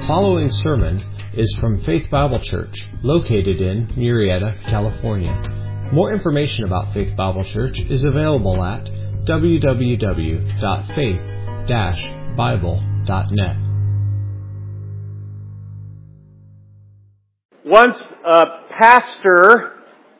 following sermon is from Faith Bible Church, located in Murrieta, California. More information about Faith Bible Church is available at www.faith-bible.net. Once a pastor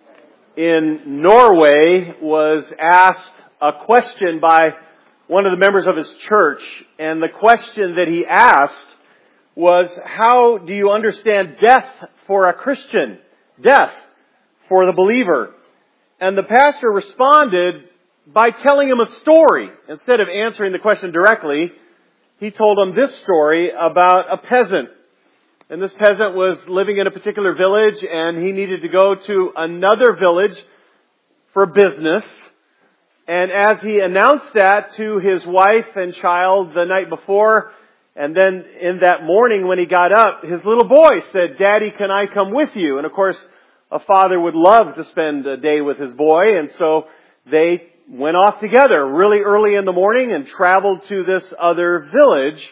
in Norway was asked a question by one of the members of his church, and the question that he asked was, how do you understand death for a Christian? Death for the believer. And the pastor responded by telling him a story. Instead of answering the question directly, he told him this story about a peasant. And this peasant was living in a particular village, and he needed to go to another village for business. And as he announced that to his wife and child the night before, and then in that morning when he got up, his little boy said, "Daddy, can I come with you?" And of course, a father would love to spend a day with his boy, and so they went off together really early in the morning and traveled to this other village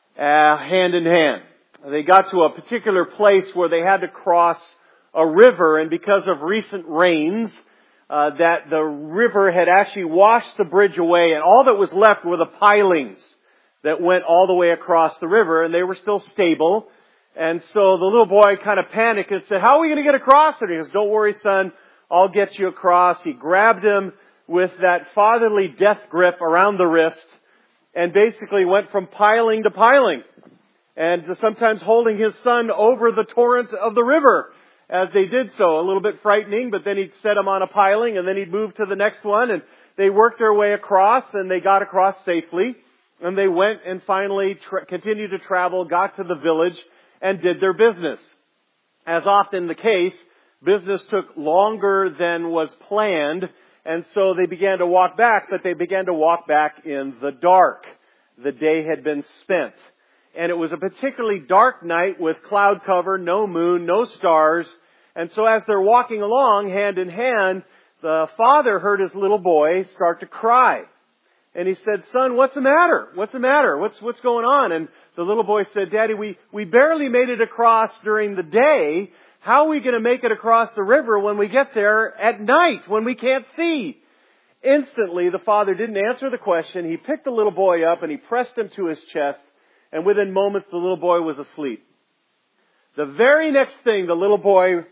hand in hand. They got to a particular place where they had to cross a river, and because of recent rains, that the river had actually washed the bridge away, and all that was left were the pilings that went all the way across the river, and they were still stable. And so the little boy kind of panicked and said, "How are we going to get across?" And he goes, "Don't worry, son, I'll get you across." He grabbed him with that fatherly death grip around the wrist and basically went from piling to piling, and sometimes holding his son over the torrent of the river as they did so. A little bit frightening, but then he'd set him on a piling, and then he'd move to the next one, and they worked their way across, and they got across safely. And they went and finally continued to travel, got to the village, and did their business. As often the case, business took longer than was planned, and so they began to walk back, but they began to walk back in the dark. The day had been spent. And it was a particularly dark night with cloud cover, no moon, no stars. And so as they're walking along, hand in hand, the father heard his little boy start to cry. And he said, "Son, what's the matter? What's the matter? What's going on?" And the little boy said, "Daddy, we barely made it across during the day. How are we going to make it across the river when we get there at night, when we can't see?" Instantly, the father didn't answer the question. He picked the little boy up and he pressed him to his chest. And within moments, the little boy was asleep. The very next thing the little boy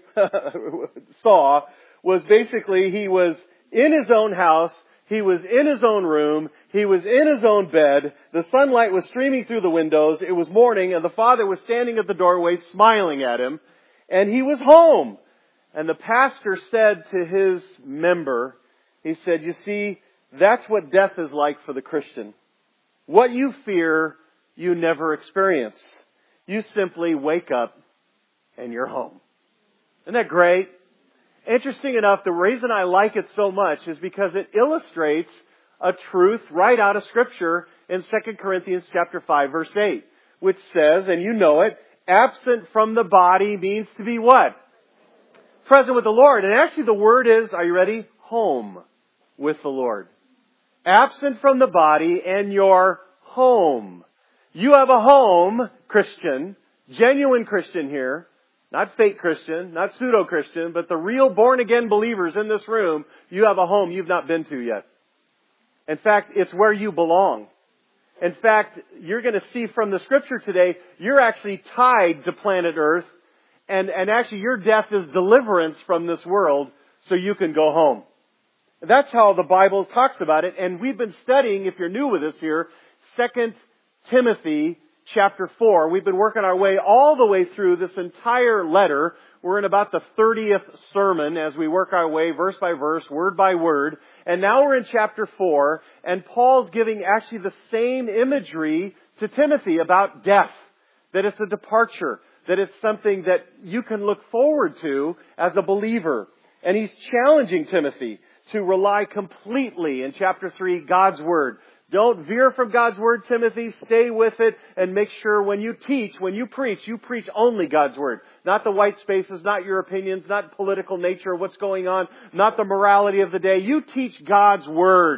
saw was basically he was in his own house. He was in his own room. He was in his own bed. The sunlight was streaming through the windows. It was morning, and the father was standing at the doorway smiling at him. And he was home. And the pastor said to his member, he said, "You see, that's what death is like for the Christian. What you fear, you never experience. You simply wake up and you're home." Isn't that great? Interesting enough, the reason I like it so much is because it illustrates a truth right out of Scripture in 2 Corinthians chapter 5, verse 8, which says, and you know it, absent from the body means to be what? Present with the Lord. And actually the word is, are you ready? Home with the Lord. Absent from the body and your home. You have a home, Christian, genuine Christian here. Not fake Christian, not pseudo-Christian, but the real born-again believers in this room, you have a home you've not been to yet. In fact, it's where you belong. In fact, you're going to see from the Scripture today, you're actually tied to planet Earth, and actually your death is deliverance from this world so you can go home. That's how the Bible talks about it, and we've been studying, if you're new with us here, 2 Timothy chapter 4. We've been working our way all the way through this entire letter. We're in about the 30th sermon as we work our way verse by verse, word by word. And now we're in chapter 4, and Paul's giving actually the same imagery to Timothy about death. That it's a departure. That it's something that you can look forward to as a believer. And he's challenging Timothy to rely completely in chapter 3, God's Word. Don't veer from God's Word, Timothy. Stay with it and make sure when you teach, when you preach only God's Word. Not the white spaces, not your opinions, not political nature of what's going on, not the morality of the day. You teach God's Word.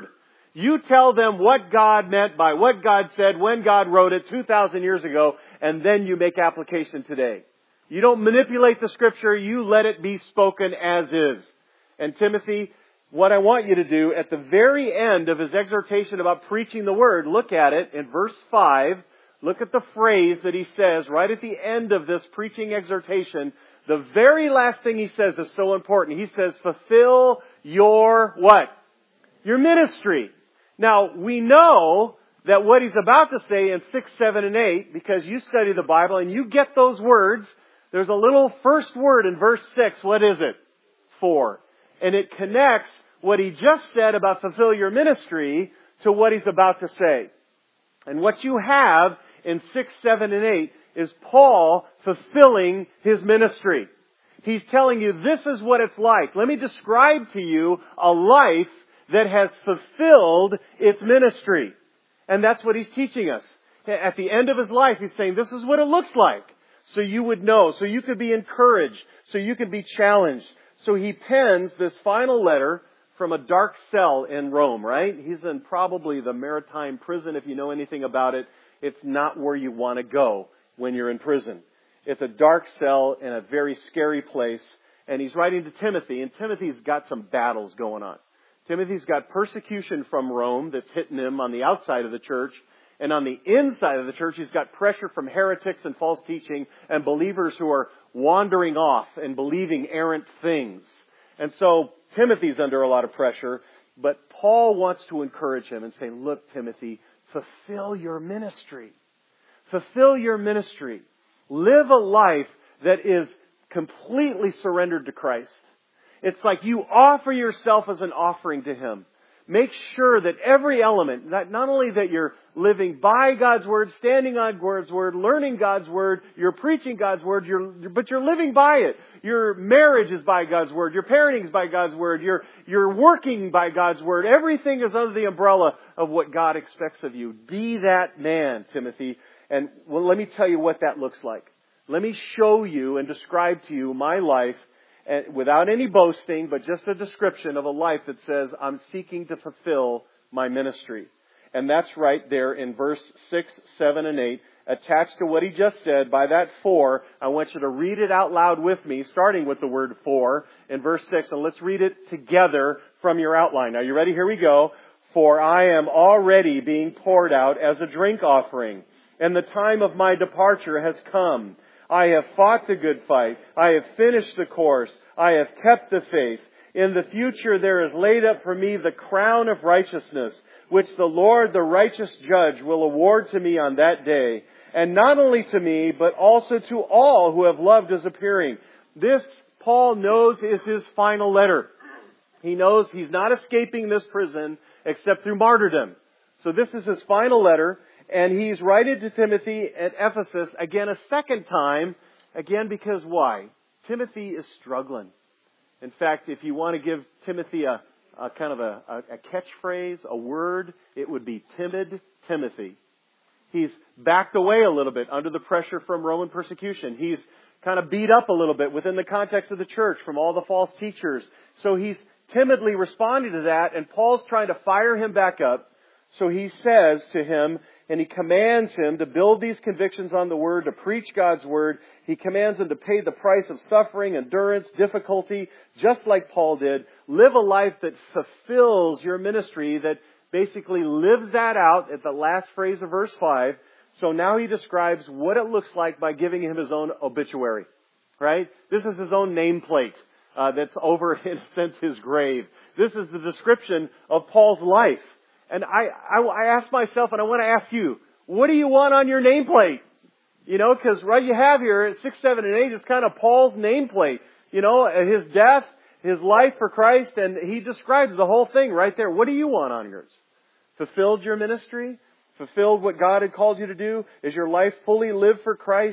You tell them what God meant by what God said when God wrote it 2,000 years ago, and then you make application today. You don't manipulate the Scripture, you let it be spoken as is. And Timothy, what I want you to do at the very end of his exhortation about preaching the Word, look at it in verse 5. Look at the phrase that he says right at the end of this preaching exhortation. The very last thing he says is so important. He says, fulfill your what? Your ministry. Now, we know that what he's about to say in 6, 7, and 8, because you study the Bible and you get those words, there's a little first word in verse 6. What is it? For. And it connects what he just said about fulfill your ministry to what he's about to say. And what you have in 6, 7, and 8 is Paul fulfilling his ministry. He's telling you this is what it's like. Let me describe to you a life that has fulfilled its ministry. And that's what he's teaching us. At the end of his life, he's saying this is what it looks like. So you would know, so you could be encouraged, so you could be challenged. So he pens this final letter from a dark cell in Rome, right? He's in probably the maritime prison. If you know anything about it, it's not where you want to go when you're in prison. It's a dark cell in a very scary place. And he's writing to Timothy, and Timothy's got some battles going on. Timothy's got persecution from Rome that's hitting him on the outside of the church. And on the inside of the church, he's got pressure from heretics and false teaching and believers who are wandering off and believing errant things. And so Timothy's under a lot of pressure, but Paul wants to encourage him and say, look, Timothy, fulfill your ministry. Fulfill your ministry. Live a life that is completely surrendered to Christ. It's like you offer yourself as an offering to Him. Make sure that every element, that not only that you're living by God's Word, standing on God's Word, learning God's Word, you're preaching God's Word, but you're living by it. Your marriage is by God's Word. Your parenting is by God's Word. You're working by God's Word. Everything is under the umbrella of what God expects of you. Be that man, Timothy. And well, let me tell you what that looks like. Let me show you and describe to you my life, and without any boasting, but just a description of a life that says, I'm seeking to fulfill my ministry. And that's right there in verse 6, 7, and 8. Attached to what he just said, by that for, I want you to read it out loud with me, starting with the word for in verse 6. And let's read it together from your outline. Are you ready? Here we go. For I am already being poured out as a drink offering, and the time of my departure has come. I have fought the good fight. I have finished the course. I have kept the faith. In the future there is laid up for me the crown of righteousness, which the Lord, the righteous judge, will award to me on that day. And not only to me, but also to all who have loved His appearing. This, Paul knows, is his final letter. He knows he's not escaping this prison except through martyrdom. So this is his final letter. And he's writing to Timothy at Ephesus, again a second time, again because why? Timothy is struggling. In fact, if you want to give Timothy a kind of a catchphrase, a word, it would be timid Timothy. He's backed away a little bit under the pressure from Roman persecution. He's kind of beat up a little bit within the context of the church from all the false teachers. So he's timidly responding to that, and Paul's trying to fire him back up. So he says to him, and he commands him to build these convictions on the Word, to preach God's Word. He commands him to pay the price of suffering, endurance, difficulty, just like Paul did. Live a life that fulfills your ministry, that basically lives that out at the last phrase of verse 5. So now he describes what it looks like by giving him his own obituary. Right? This is his own nameplate that's over, in a sense, his grave. This is the description of Paul's life. And I ask myself, and I want to ask you, what do you want on your nameplate? You know, because right you have here at 6, 7, and 8, it's kind of Paul's nameplate. You know, his death, his life for Christ, and he describes the whole thing right there. What do you want on yours? Fulfilled your ministry? Fulfilled what God had called you to do? Is your life fully lived for Christ?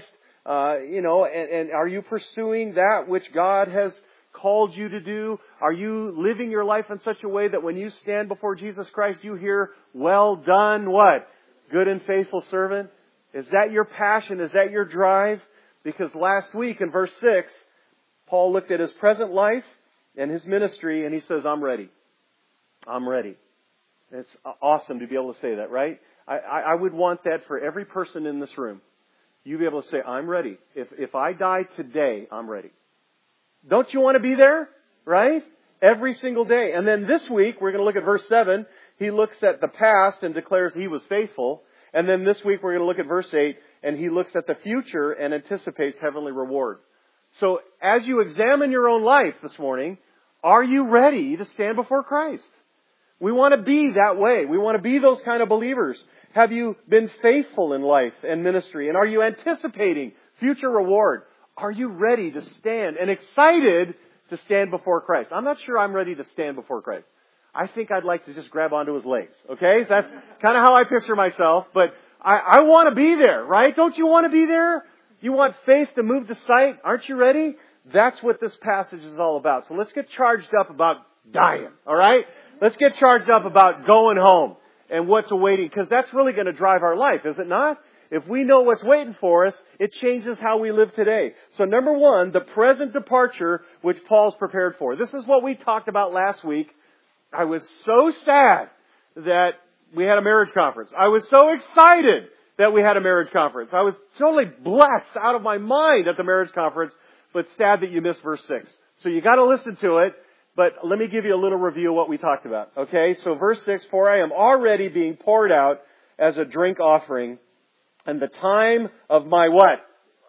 And are you pursuing that which God has called you to do? Are you living your life in such a way that when you stand before Jesus Christ, you hear, well done, what? Good and faithful servant? Is that your passion? Is that your drive? Because last week in verse 6, Paul looked at his present life and his ministry and he says, I'm ready. I'm ready. It's awesome to be able to say that, right? I would want that for every person in this room. You be able to say, I'm ready. If I die today, I'm ready. Don't you want to be there? Right? Every single day. And then this week, we're going to look at verse 7. He looks at the past and declares He was faithful. And then this week, we're going to look at verse 8, and He looks at the future and anticipates heavenly reward. So as you examine your own life this morning, are you ready to stand before Christ? We want to be that way. We want to be those kind of believers. Have you been faithful in life and ministry? And are you anticipating future reward? Are you ready to stand and excited to stand before Christ? I'm not sure I'm ready to stand before Christ. I think I'd like to just grab onto His legs. Okay? So that's kind of how I picture myself. But I want to be there, right? Don't you want to be there? You want faith to move to sight? Aren't you ready? That's what this passage is all about. So let's get charged up about dying. All right? Let's get charged up about going home and what's awaiting, because that's really going to drive our life, is it not? If we know what's waiting for us, it changes how we live today. So number one, the present departure which Paul's prepared for. This is what we talked about last week. I was so sad that we had a marriage conference. I was so excited that we had a marriage conference. I was totally blessed out of my mind at the marriage conference, but sad that you missed verse 6. So you got to listen to it. But let me give you a little review of what we talked about. Okay, so verse 6, for I am already being poured out as a drink offering, and the time of my what?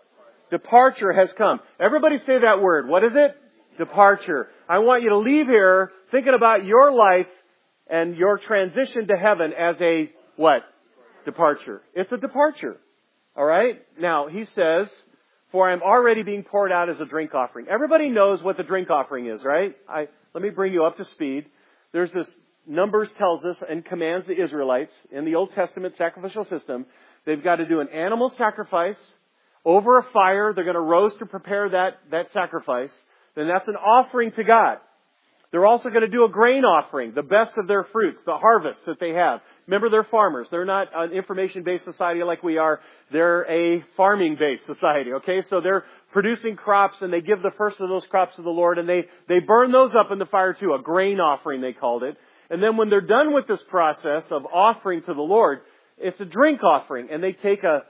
Departure has come. Everybody say that word. What is it? Departure. I want you to leave here thinking about your life and your transition to heaven as a what? Departure. It's a departure. All right? Now, he says, for I am already being poured out as a drink offering. Everybody knows what the drink offering is, right? Let me bring you up to speed. There's this, Numbers tells us and commands the Israelites in the Old Testament sacrificial system, they've got to do an animal sacrifice over a fire. They're going to roast or prepare that sacrifice. Then that's an offering to God. They're also going to do a grain offering, the best of their fruits, the harvest that they have. Remember, they're farmers. They're not an information-based society like we are. They're a farming-based society, okay? So they're producing crops, and they give the first of those crops to the Lord, and they burn those up in the fire too, a grain offering, they called it. And then when they're done with this process of offering to the Lord, it's a drink offering, and they take a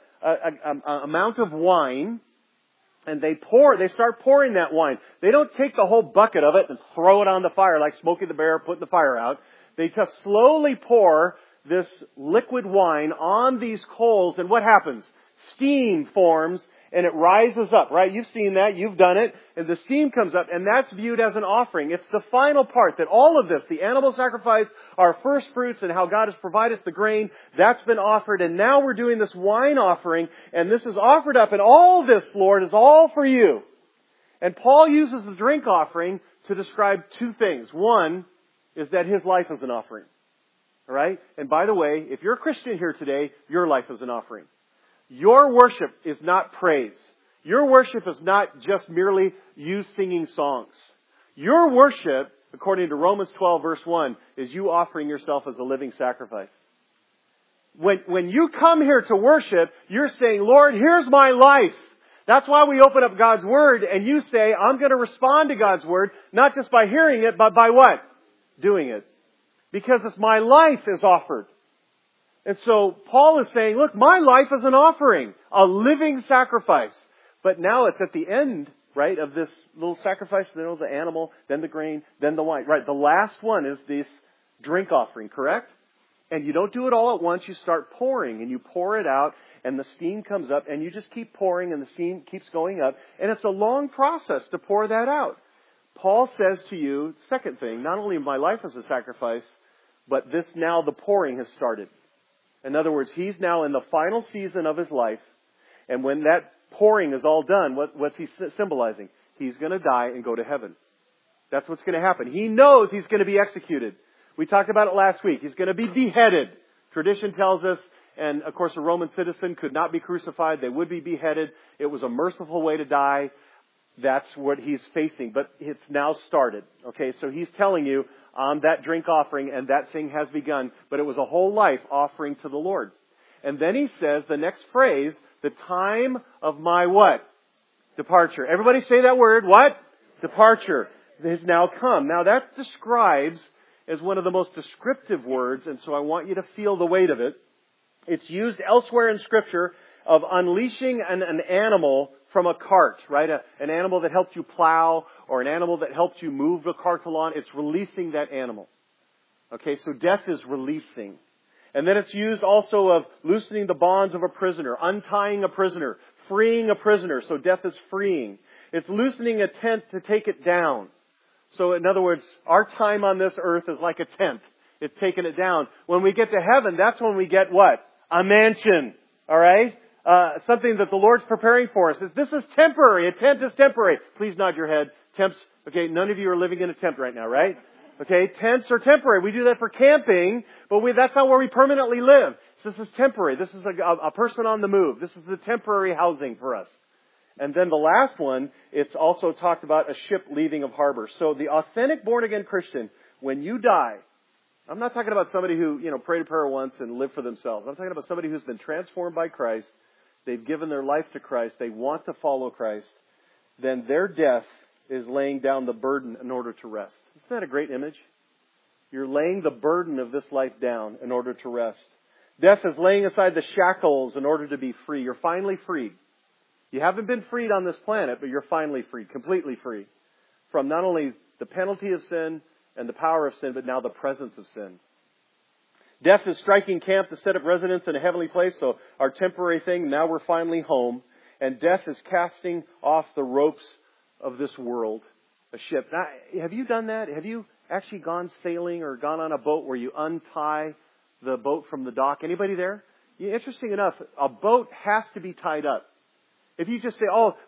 amount of wine, and they start pouring that wine. They don't take the whole bucket of it and throw it on the fire like Smokey the Bear putting the fire out. They just slowly pour this liquid wine on these coals, and what happens? Steam forms, and it rises up, right? You've seen that. You've done it. And the steam comes up, and that's viewed as an offering. It's the final part that all of this, the animal sacrifice, our first fruits, and how God has provided us the grain, that's been offered. And now we're doing this wine offering, and this is offered up. And all this, Lord, is all for you. And Paul uses the drink offering to describe two things. One is that his life is an offering. All right? And by the way, if you're a Christian here today, your life is an offering. Your worship is not praise. Your worship is not just merely you singing songs. Your worship, according to Romans 12 verse 1, is you offering yourself as a living sacrifice. When you come here to worship, you're saying, Lord, here's my life. That's why we open up God's Word and you say, I'm going to respond to God's Word, not just by hearing it, but by what? Doing it. Because it's my life is offered. And so Paul is saying, look, my life is an offering, a living sacrifice. But now it's at the end, right, of this little sacrifice, the animal, then the grain, then the wine. Right, the last one is this drink offering, correct? And you don't do it all at once. You start pouring, and you pour it out, and the steam comes up, and you just keep pouring, and the steam keeps going up. And it's a long process to pour that out. Paul says to you, second thing, not only my life is a sacrifice, but this now the pouring has started. In other words, he's now in the final season of his life, and when that pouring is all done, what's he symbolizing? He's going to die and go to heaven. That's what's going to happen. He knows he's going to be executed. We talked about it last week. He's going to be beheaded. Tradition tells us, and of course a Roman citizen could not be crucified. They would be beheaded. It was a merciful way to die. That's what he's facing. But it's now started. Okay, so he's telling you, that drink offering, and that thing has begun. But it was a whole life offering to the Lord. And then he says, the next phrase, the time of my what? Departure. Everybody say that word. What? Departure. Has now come. Now that describes is one of the most descriptive words, and so I want you to feel the weight of it. It's used elsewhere in Scripture of unleashing an animal from a cart, right? An animal that helped you plow or an animal that helped you move the cart along. It's releasing that animal. Okay, so death is releasing. And then it's used also of loosening the bonds of a prisoner, untying a prisoner, freeing a prisoner. So death is freeing. It's loosening a tent to take it down. So in other words, our time on this earth is like a tent. It's taking it down. When we get to heaven, that's when we get what? A mansion. All right? Something that the Lord's preparing for us. This is temporary. A tent is temporary. Please nod your head. Tents, okay, none of you are living in a tent right now, right? Okay, tents are temporary. We do that for camping, but that's not where we permanently live. So this is temporary. This is a person on the move. This is the temporary housing for us. And then the last one, it's also talked about a ship leaving of harbor. So the authentic born-again Christian, when you die, I'm not talking about somebody who, prayed a prayer once and lived for themselves. I'm talking about somebody who's been transformed by Christ. They've given their life to Christ. They want to follow Christ. Then their death is laying down the burden in order to rest. Isn't that a great image? You're laying the burden of this life down in order to rest. Death is laying aside the shackles in order to be free. You're finally freed. You haven't been freed on this planet, but you're finally freed, completely free from not only the penalty of sin and the power of sin, but now the presence of sin. Death is striking camp to set up residence in a heavenly place, so our temporary thing, now we're finally home. And death is casting off the ropes of this world, a ship. Now, have you done that? Have you actually gone sailing or gone on a boat where you untie the boat from the dock? Anybody there? Interesting enough, a boat has to be tied up. If you just say,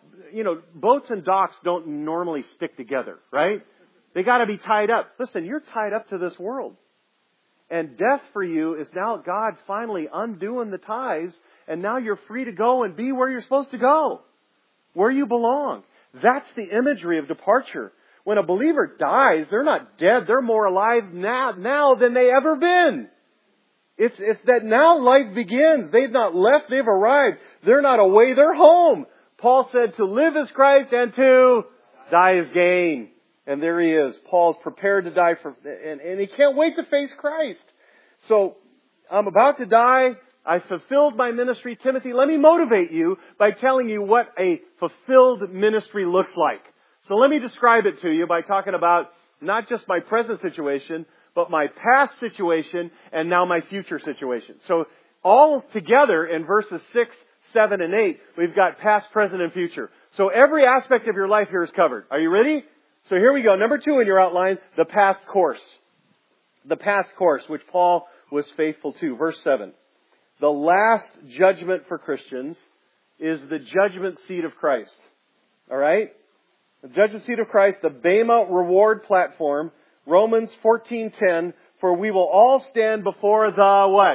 boats and docks don't normally stick together, right? They got to be tied up. Listen, you're tied up to this world. And death for you is now God finally undoing the ties, and now you're free to go and be where you're supposed to go, where you belong. That's the imagery of departure. When a believer dies, they're not dead. They're more alive now than they ever been. It's that now life begins. They've not left. They've arrived. They're not away. They're home. Paul said to live is Christ and to die is gain. And there he is. Paul's prepared to die and he can't wait to face Christ. So I'm about to die. I fulfilled my ministry. Timothy, let me motivate you by telling you what a fulfilled ministry looks like. So let me describe it to you by talking about not just my present situation, but my past situation and now my future situation. So all together in verses 6, 7, and 8, we've got past, present, and future. So every aspect of your life here is covered. Are you ready? So here we go. Number 2 in your outline, the past course. The past course, which Paul was faithful to. Verse 7. The last judgment for Christians is the judgment seat of Christ. All right? The judgment seat of Christ, the Bema reward platform. Romans 14:10, for we will all stand before the what?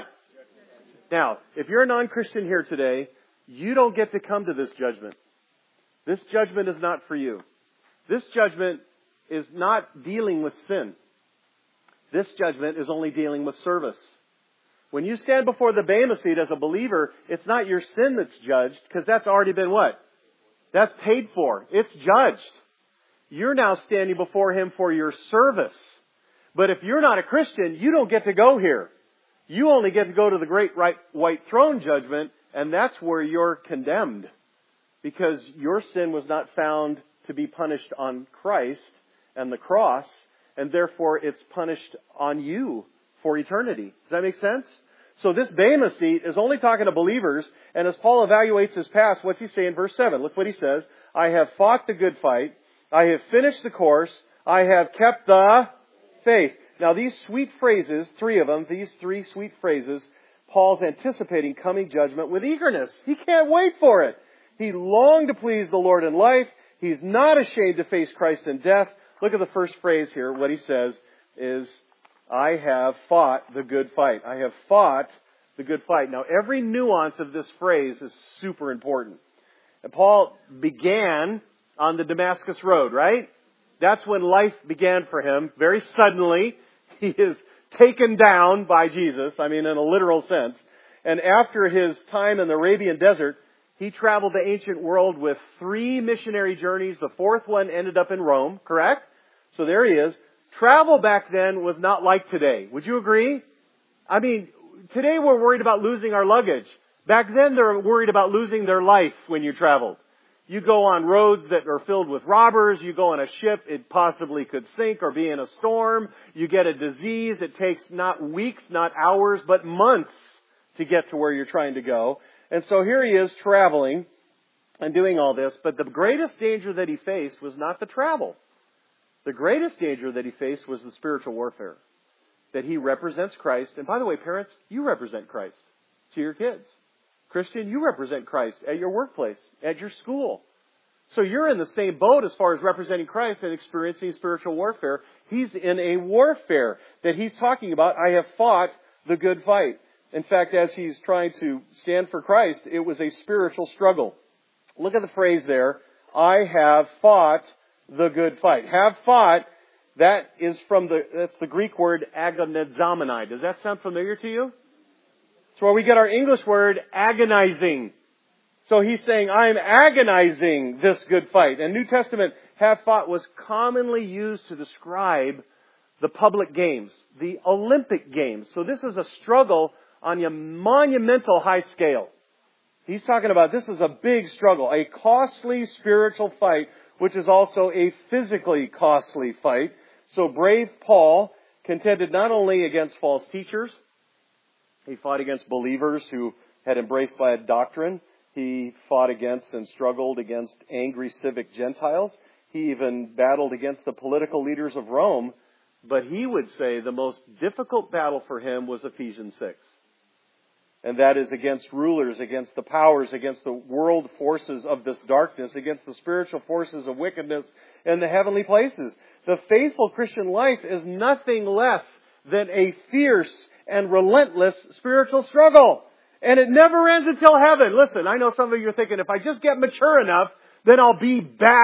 Now, if you're a non-Christian here today, you don't get to come to this judgment. This judgment is not for you. This judgment is not dealing with sin. This judgment is only dealing with service. When you stand before the Bema seat as a believer, it's not your sin that's judged, because that's already been what? That's paid for. It's judged. You're now standing before Him for your service. But if you're not a Christian, you don't get to go here. You only get to go to the great white throne judgment, and that's where you're condemned. Because your sin was not found to be punished on Christ and the cross, and therefore it's punished on you for eternity. Does that make sense? So this Bema seat is only talking to believers, and as Paul evaluates his past, what's he say in verse 7? Look what he says. I have fought the good fight. I have finished the course. I have kept the faith. Now these sweet phrases, 3 of them, these 3 sweet phrases, Paul's anticipating coming judgment with eagerness. He can't wait for it. He longed to please the Lord in life. He's not ashamed to face Christ in death. Look at the first phrase here. What he says is, I have fought the good fight. I have fought the good fight. Now every nuance of this phrase is super important. And Paul began on the Damascus Road, right? That's when life began for him. Very suddenly, he is taken down by Jesus. I mean, in a literal sense. And after his time in the Arabian desert, he traveled the ancient world with 3 missionary journeys. The 4th one ended up in Rome, correct? So there he is, travel back then was not like today. Would you agree? I mean, today we're worried about losing our luggage. Back then they're worried about losing their life when you traveled. You go on roads that are filled with robbers. You go on a ship, it possibly could sink or be in a storm. You get a disease. It takes not weeks, not hours, but months to get to where you're trying to go. And so here he is traveling and doing all this. But the greatest danger that he faced was not the travel. The greatest danger that he faced was the spiritual warfare. That he represents Christ. And by the way, parents, you represent Christ to your kids. Christian, you represent Christ at your workplace, at your school. So you're in the same boat as far as representing Christ and experiencing spiritual warfare. He's in a warfare that he's talking about. I have fought the good fight. In fact, as he's trying to stand for Christ, it was a spiritual struggle. Look at the phrase there. I have fought the good fight. Have fought, that's the Greek word agonizomai. Does that sound familiar to you? It's where we get our English word agonizing. So he's saying, I'm agonizing this good fight. And New Testament have fought was commonly used to describe the public games, the Olympic Games. So this is a struggle on a monumental high scale. He's talking about this is a big struggle, a costly spiritual fight, which is also a physically costly fight. So brave Paul contended not only against false teachers, he fought against believers who had embraced bad doctrine. He fought against and struggled against angry civic Gentiles. He even battled against the political leaders of Rome. But he would say the most difficult battle for him was Ephesians 6. And that is against rulers, against the powers, against the world forces of this darkness, against the spiritual forces of wickedness in the heavenly places. The faithful Christian life is nothing less than a fierce and relentless spiritual struggle. And it never ends until heaven. Listen, I know some of you are thinking, if I just get mature enough, then I'll be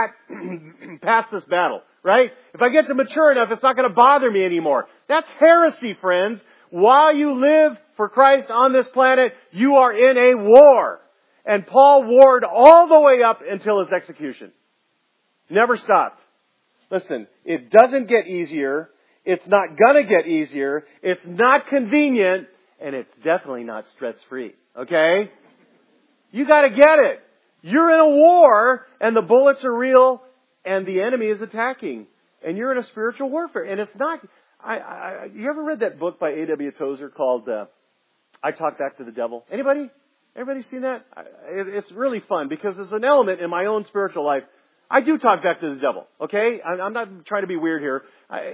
past this battle, right? If I get to mature enough, it's not going to bother me anymore. That's heresy, friends. While you live for Christ on this planet, you are in a war. And Paul warred all the way up until his execution. Never stopped. Listen, it doesn't get easier. It's not going to get easier. It's not convenient. And it's definitely not stress-free. Okay? You got to get it. You're in a war and the bullets are real and the enemy is attacking. And you're in a spiritual warfare. And it's not... you ever read that book by A.W. Tozer called I Talk Back to the Devil? Anybody? Everybody seen that? It's really fun because there's an element in my own spiritual life. I do talk back to the devil, okay? I'm not trying to be weird here.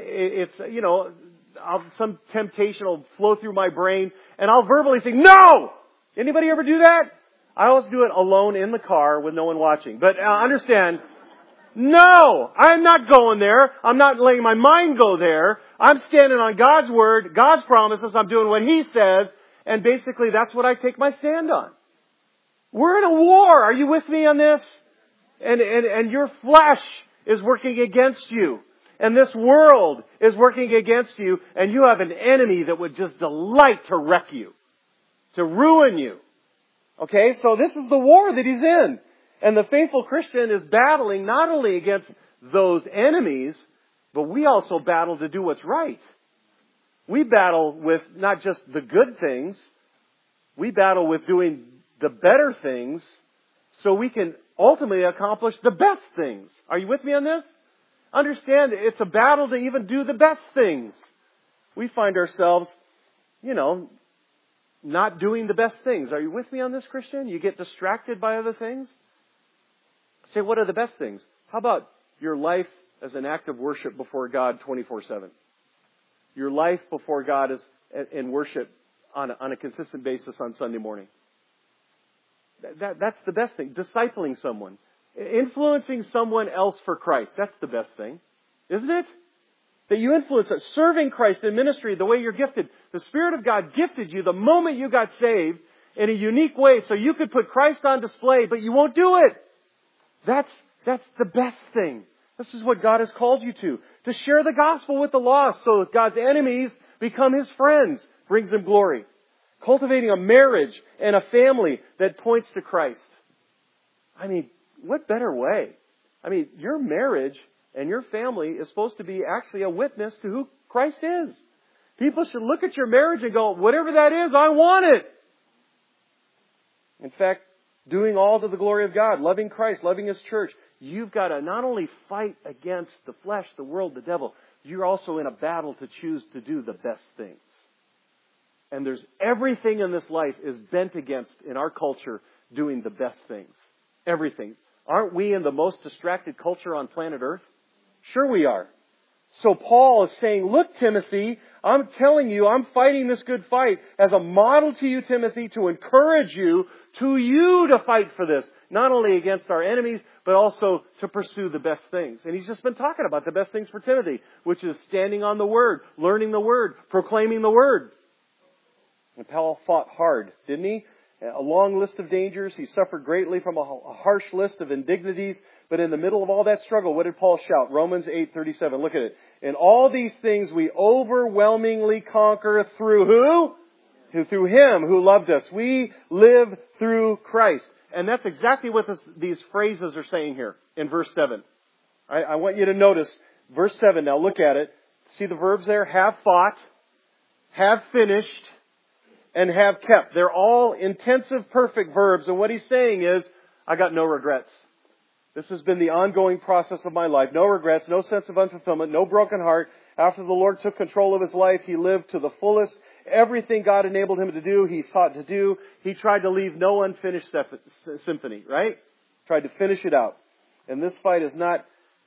Some temptation will flow through my brain and I'll verbally say, no! Anybody ever do that? I always do it alone in the car with no one watching. But understand, no! I'm not going there. I'm not letting my mind go there. I'm standing on God's Word, God's promises. I'm doing what He says. And basically that's what I take my stand on. We're in a war. Are you with me on this? And your flesh is working against you. And this world is working against you. And you have an enemy that would just delight to wreck you. To ruin you. Okay, so this is the war that he's in. And the faithful Christian is battling not only against those enemies, but we also battle to do what's right. We battle with not just the good things. We battle with doing the better things so we can ultimately accomplish the best things. Are you with me on this? Understand, it's a battle to even do the best things. We find ourselves, not doing the best things. Are you with me on this, Christian? You get distracted by other things? Say, what are the best things? How about your life as an act of worship before God 24/7? Your life before God is in worship on a consistent basis on Sunday morning. That's the best thing. Discipling someone. Influencing someone else for Christ. That's the best thing. Isn't it? That you influence it. Serving Christ in ministry the way you're gifted. The Spirit of God gifted you the moment you got saved in a unique way so you could put Christ on display, but you won't do it. That's the best thing. This is what God has called you to. To share the gospel with the lost so that God's enemies become His friends. Brings Him glory. Cultivating a marriage and a family that points to Christ. I mean, what better way? I mean, your marriage And your family is supposed to be actually a witness to who Christ is. People should look at your marriage and go, whatever that is, I want it. In fact, doing all to the glory of God, loving Christ, loving His church, you've got to not only fight against the flesh, the world, the devil, you're also in a battle to choose to do the best things. And there's everything in this life is bent against, in our culture, doing the best things. Everything. Aren't we in the most distracted culture on planet Earth? Sure we are. So Paul is saying, look, Timothy, I'm telling you, I'm fighting this good fight as a model to you, Timothy, to encourage you to fight for this. Not only against our enemies, but also to pursue the best things. And he's just been talking about the best things for Timothy, which is standing on the Word, learning the Word, proclaiming the Word. And Paul fought hard, didn't he? A long list of dangers. He suffered greatly from a harsh list of indignities. But in the middle of all that struggle, what did Paul shout? Romans 8:37. Look at it. In all these things we overwhelmingly conquer through who? Through Him who loved us. We live through Christ. And that's exactly what these phrases are saying here in verse 7. I want you to notice verse 7. Now look at it. See the verbs there? Have fought, have finished, and have kept. They're all intensive, perfect verbs. And what he's saying is, I got no regrets. This has been the ongoing process of my life. No regrets, no sense of unfulfillment, no broken heart. After the Lord took control of his life, he lived to the fullest. Everything God enabled him to do, he sought to do. He tried to leave no unfinished symphony, right? Tried to finish it out. And this fight is not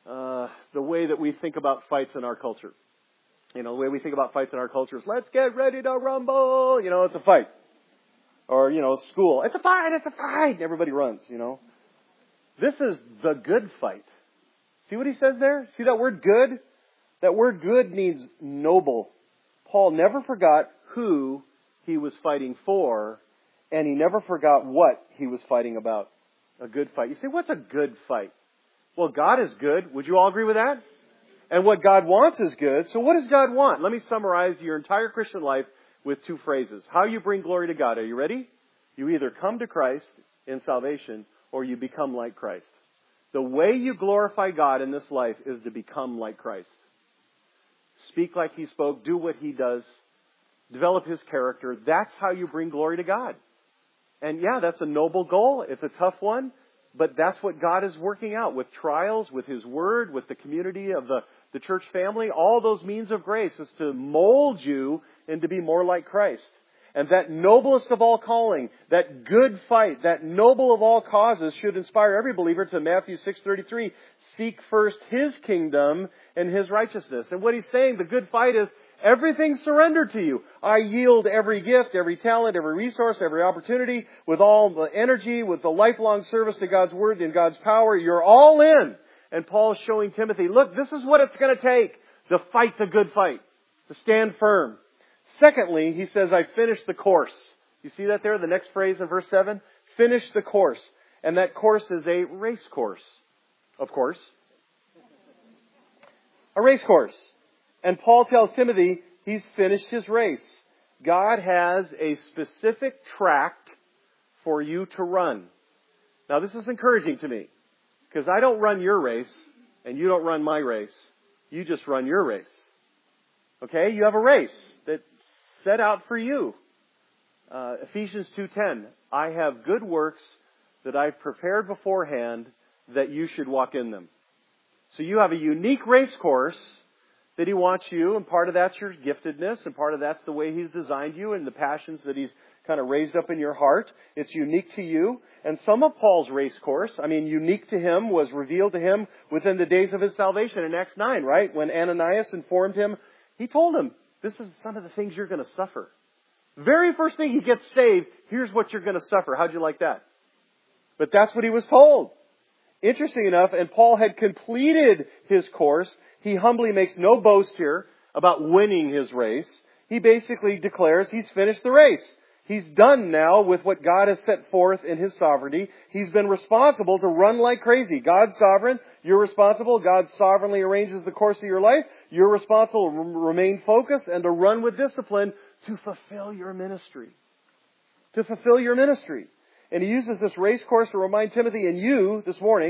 the way that we think about fights in our culture. You know, the way we think about fights in our culture is, let's get ready to rumble. You know, it's a fight. Or, school. It's a fight, it's a fight. And everybody runs, This is the good fight. See what he says there? See that word good? That word good means noble. Paul never forgot who he was fighting for, and he never forgot what he was fighting about. A good fight. You say, what's a good fight? Well, God is good. Would you all agree with that? And what God wants is good. So what does God want? Let me summarize your entire Christian life with two phrases. How you bring glory to God. Are you ready? You either come to Christ in salvation, or you become like Christ. The way you glorify God in this life is to become like Christ. Speak like He spoke, do what He does, develop His character. That's how you bring glory to God. And yeah, that's a noble goal. It's a tough one, but that's what God is working out with trials, with His Word, with the community of the church family. All those means of grace is to mold you and to be more like Christ. And that noblest of all calling, that good fight, that noble of all causes should inspire every believer to Matthew 6:33, seek first His kingdom and His righteousness. And what he's saying, the good fight is everything surrendered to you. I yield every gift, every talent, every resource, every opportunity, with all the energy, with the lifelong service to God's Word and God's power. You're all in. And Paul's showing Timothy, look, this is what it's going to take to fight the good fight, to stand firm. Secondly, he says, I finished the course. You see that there, the next phrase in verse 7? Finish the course. And that course is a race course, of course. A race course. And Paul tells Timothy he's finished his race. God has a specific track for you to run. Now, this is encouraging to me, because I don't run your race, and you don't run my race. You just run your race. Okay? You have a race that's set out for you. Ephesians 2:10, I have good works that I've prepared beforehand that you should walk in them. So you have a unique race course that He wants you, and part of that's your giftedness, and part of that's the way He's designed you and the passions that He's kind of raised up in your heart. It's unique to you. And some of Paul's race course, unique to him, was revealed to him within the days of his salvation in Acts 9, right? When Ananias informed him, he told him, this is some of the things you're going to suffer. Very first thing he gets saved, here's what you're going to suffer. How'd you like that? But that's what he was told. Interesting enough, and Paul had completed his course. He humbly makes no boast here about winning his race. He basically declares he's finished the race. He's done now with what God has set forth in His sovereignty. He's been responsible to run like crazy. God's sovereign. You're responsible. God sovereignly arranges the course of your life. You're responsible to remain focused and to run with discipline to fulfill your ministry. To fulfill your ministry. And he uses this race course to remind Timothy and you this morning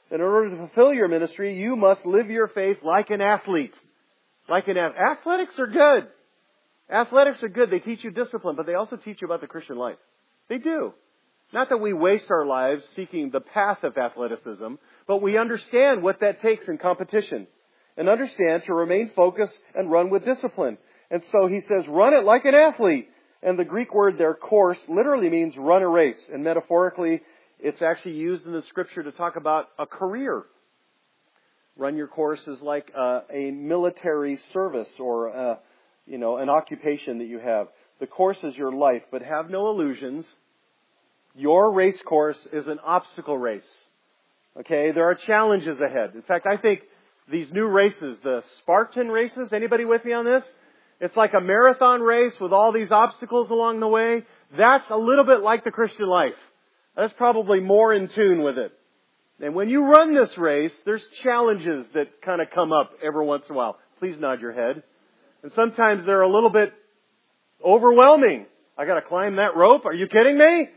In order to fulfill your ministry, you must live your faith like an athlete. Athletics are good. Athletics are good. They teach you discipline, but they also teach you about the Christian life. They do. Not that we waste our lives seeking the path of athleticism, but we understand what that takes in competition. And understand to remain focused and run with discipline. And so he says, run it like an athlete. And the Greek word there, course, literally means run a race. And metaphorically, it's actually used in the Scripture to talk about a career. Run your course is like a military service or an occupation that you have. The course is your life, but have no illusions. Your race course is an obstacle race. Okay, there are challenges ahead. In fact, I think these new races, the Spartan races, anybody with me on this? It's like a marathon race with all these obstacles along the way. That's a little bit like the Christian life. That's probably more in tune with it. And when you run this race, there's challenges that kind of come up every once in a while. Please nod your head. And sometimes they're a little bit overwhelming. I got to climb that rope. Are you kidding me?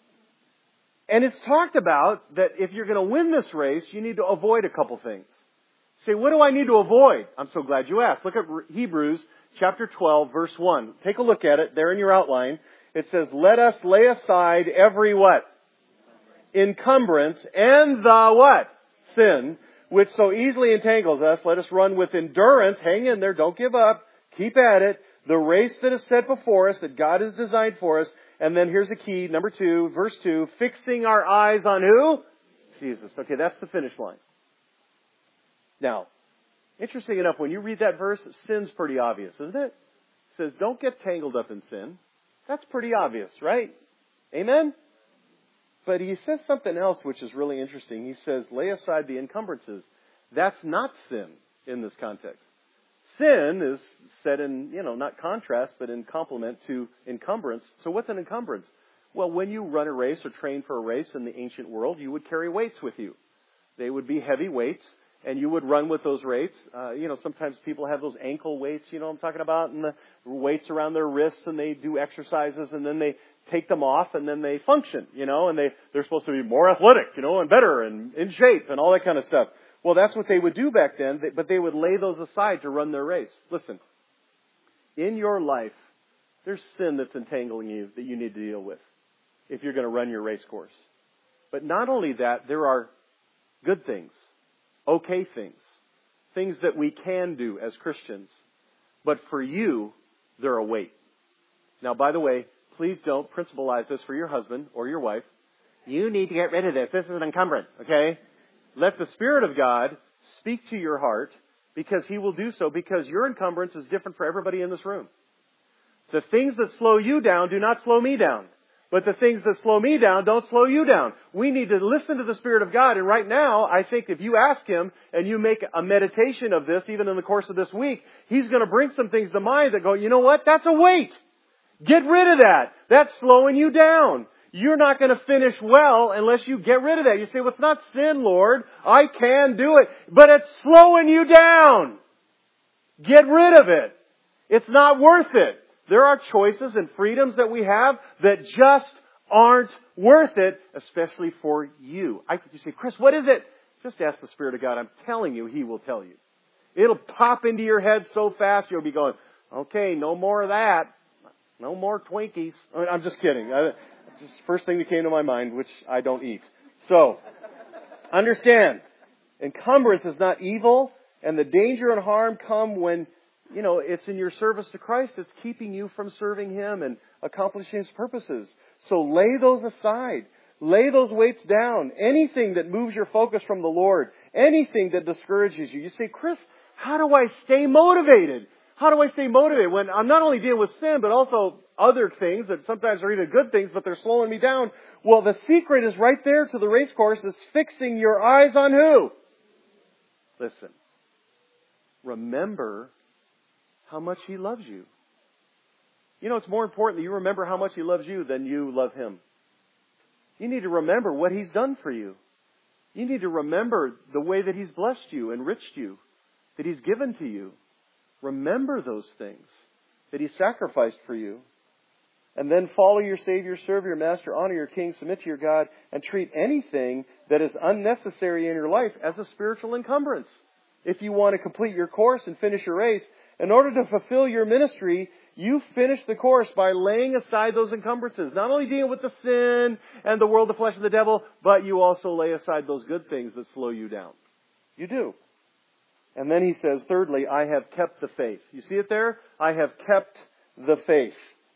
And it's talked about that if you're going to win this race, you need to avoid a couple things. Say, what do I need to avoid? I'm so glad you asked. Look at Hebrews chapter 12, verse 1. Take a look at it there in your outline. It says, let us lay aside every what? Encumbrance and the what? Sin, which so easily entangles us. Let us run with endurance. Hang in there. Don't give up. Keep at it. The race that is set before us, that God has designed for us. And then here's the key, number 2, verse 2, fixing our eyes on who? Jesus. Okay, that's the finish line. Now, interesting enough, when you read that verse, sin's pretty obvious, isn't it? It says, don't get tangled up in sin. That's pretty obvious, right? Amen? But he says something else which is really interesting. He says, lay aside the encumbrances. That's not sin in this context. Sin is said in, not contrast, but in complement to encumbrance. So what's an encumbrance? Well, when you run a race or train for a race in the ancient world, you would carry weights with you. They would be heavy weights, and you would run with those weights. Sometimes people have those ankle weights, what I'm talking about, and the weights around their wrists, and they do exercises, and then they take them off, and then they function, and they're supposed to be more athletic, and better, and in shape, and all that kind of stuff. Well, that's what they would do back then, but they would lay those aside to run their race. Listen, in your life, there's sin that's entangling you that you need to deal with if you're going to run your race course. But not only that, there are good things, okay things that we can do as Christians. But for you, they're a weight. Now, by the way, please don't principalize this for your husband or your wife. You need to get rid of this. This is an encumbrance, okay? Let the Spirit of God speak to your heart, because He will do so, because your encumbrance is different for everybody in this room. The things that slow you down do not slow me down. But the things that slow me down don't slow you down. We need to listen to the Spirit of God. And right now, I think if you ask Him and you make a meditation of this, even in the course of this week, He's going to bring some things to mind that go, you know what? That's a weight. Get rid of that. That's slowing you down. You're not going to finish well unless you get rid of that. You say, well, it's not sin, Lord. I can do it. But it's slowing you down. Get rid of it. It's not worth it. There are choices and freedoms that we have that just aren't worth it, especially for you. You say, Chris, what is it? Just ask the Spirit of God. I'm telling you, He will tell you. It'll pop into your head so fast, you'll be going, okay, no more of that. No more Twinkies. I'm just kidding. Just the first thing that came to my mind, which I don't eat. So, understand, encumbrance is not evil, and the danger and harm come when, it's in your service to Christ. It's keeping you from serving Him and accomplishing His purposes. So lay those aside. Lay those weights down. Anything that moves your focus from the Lord. Anything that discourages you. You say, Chris, how do I stay motivated? How do I stay motivated when I'm not only dealing with sin, but also other things that sometimes are even good things, but they're slowing me down? Well, the secret is right there to the race course, is fixing your eyes on who? Listen. Remember how much He loves you. It's more important that you remember how much He loves you than you love Him. You need to remember what He's done for you. You need to remember the way that He's blessed you, enriched you, that He's given to you. Remember those things that He sacrificed for you. And then follow your Savior, serve your Master, honor your King, submit to your God, and treat anything that is unnecessary in your life as a spiritual encumbrance. If you want to complete your course and finish your race, in order to fulfill your ministry, you finish the course by laying aside those encumbrances. Not only dealing with the sin and the world, the flesh, and the devil, but you also lay aside those good things that slow you down. You do. And then he says, thirdly, I have kept the faith. You see it there? I have kept the faith.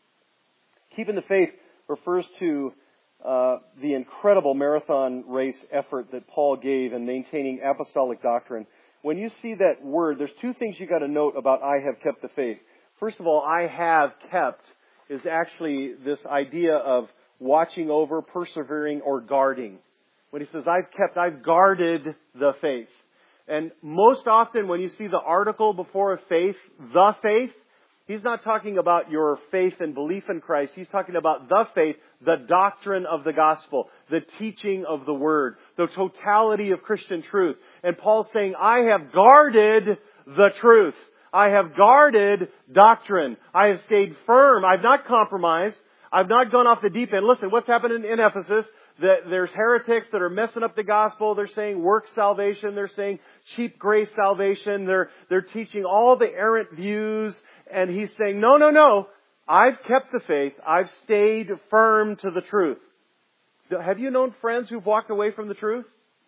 Keeping the faith refers to the incredible marathon race effort that Paul gave in maintaining apostolic doctrine. When you see that word, there's two things you got to note about I have kept the faith. First of all, I have kept is actually this idea of watching over, persevering, or guarding. When he says I've guarded the faith. And most often when you see the article before faith, the faith, he's not talking about your faith and belief in Christ. He's talking about the faith, the doctrine of the gospel, the teaching of the word, the totality of Christian truth. And Paul's saying, I have guarded the truth. I have guarded doctrine. I have stayed firm. I've not compromised. I've not gone off the deep end. Listen, what's happening in Ephesus? There's heretics that are messing up the gospel. They're saying work salvation. They're saying cheap grace salvation. They're teaching all the errant views. And he's saying, no. I've kept the faith. I've stayed firm to the truth. Have you known friends who've walked away from the truth?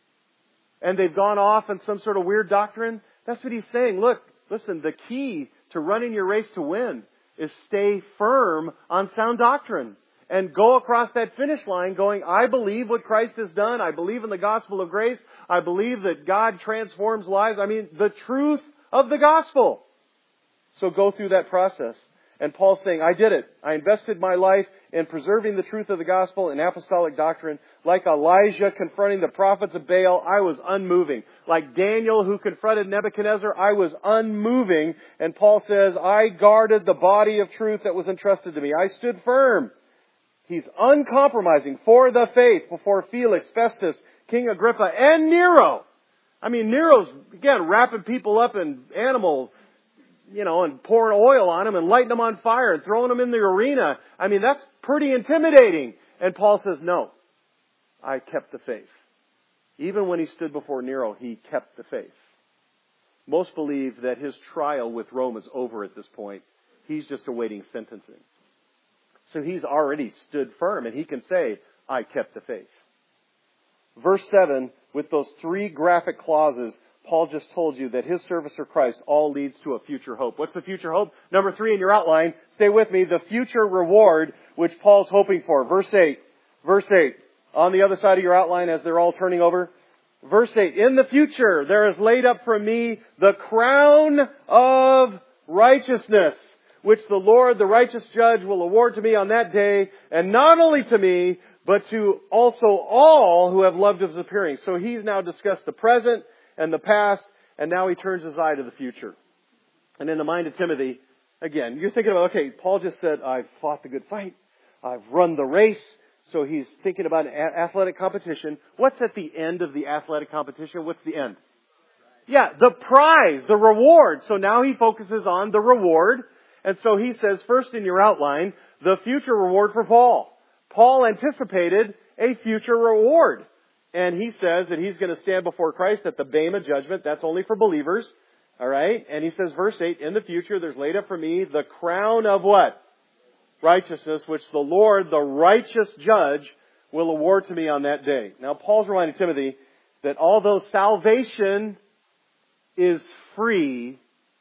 And they've gone off in some sort of weird doctrine? That's what he's saying. Look, listen, the key to running your race to win is stay firm on sound doctrine. And go across that finish line going, I believe what Christ has done. I believe in the gospel of grace. I believe that God transforms lives. I mean, the truth of the gospel. So go through that process. And Paul's saying, I did it. I invested my life in preserving the truth of the gospel and apostolic doctrine. Like Elijah confronting the prophets of Baal, I was unmoving. Like Daniel who confronted Nebuchadnezzar, I was unmoving. And Paul says, I guarded the body of truth that was entrusted to me. I stood firm. He's uncompromising for the faith before Felix, Festus, King Agrippa, and Nero. I mean, Nero's, again, wrapping people up in animal, and pouring oil on them and lighting them on fire and throwing them in the arena. I mean, that's pretty intimidating. And Paul says, no, I kept the faith. Even when he stood before Nero, he kept the faith. Most believe that his trial with Rome is over at this point. He's just awaiting sentencing. So he's already stood firm and he can say, I kept the faith. Verse 7, with those three graphic clauses, Paul just told you that his service for Christ all leads to a future hope. What's the future hope? Number 3 in your outline. Stay with me. The future reward which Paul's hoping for. Verse 8. Verse 8. On the other side of your outline as they're all turning over. Verse 8. In the future there is laid up for me the crown of righteousness, which the Lord, the righteous judge, will award to me on that day, and not only to me, but to also all who have loved his appearing. So he's now discussed the present and the past, and now he turns his eye to the future. And in the mind of Timothy, again, you're thinking about, okay, Paul just said, I've fought the good fight. I've run the race. So he's thinking about athletic competition. What's at the end of the athletic competition? What's the end? Yeah, the prize, the reward. So now he focuses on the reward. And so he says, first in your outline, the future reward for Paul. Paul anticipated a future reward. And he says that he's going to stand before Christ at the Bema judgment. That's only for believers. All right? And he says, verse 8, in the future there's laid up for me the crown of what? Righteousness, which the Lord, the righteous judge, will award to me on that day. Now, Paul's reminding Timothy that although salvation is free,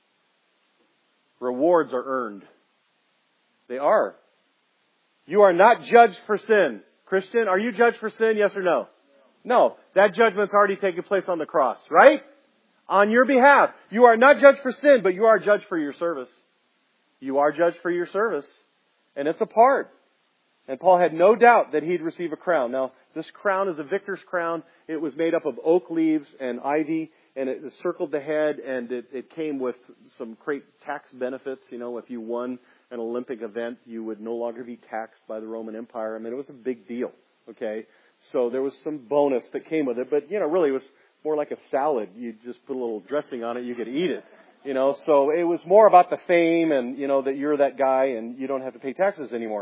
rewards are earned. They are. You are not judged for sin. Christian, are you judged for sin? Yes or no? No. That judgment's already taken place on the cross, right? On your behalf. You are not judged for sin, but you are judged for your service. You are judged for your service. And it's a part. And Paul had no doubt that he'd receive a crown. Now, this crown is a victor's crown. It was made up of oak leaves and ivy, and it circled the head, and it came with some great tax benefits. You know, if you won an Olympic event, you would no longer be taxed by the Roman Empire. I mean, it was a big deal, okay? So there was some bonus that came with it, but, really it was more like a salad. You just put a little dressing on it, you could eat it. So it was more about the fame and, that you're that guy and you don't have to pay taxes anymore.